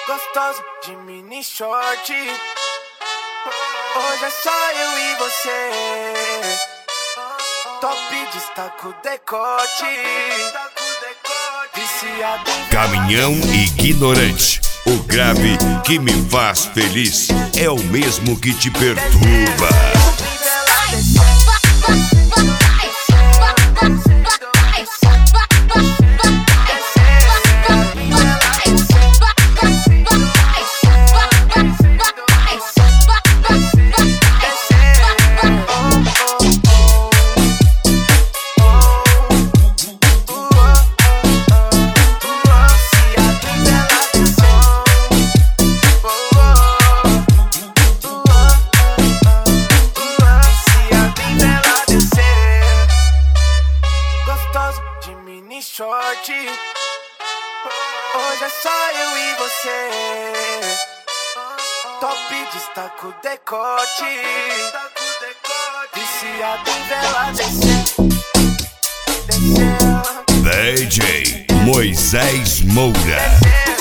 Gostoso de mini short. Hoje é só eu e você. Top destaca o decote. Viciado em Caminhão ignorante. O grave que me faz feliz é o mesmo que te perturba. de mini short. Hoje é só eu e você. Top destaca o decote. Viciado em vela descer. DJ Moisés Moura.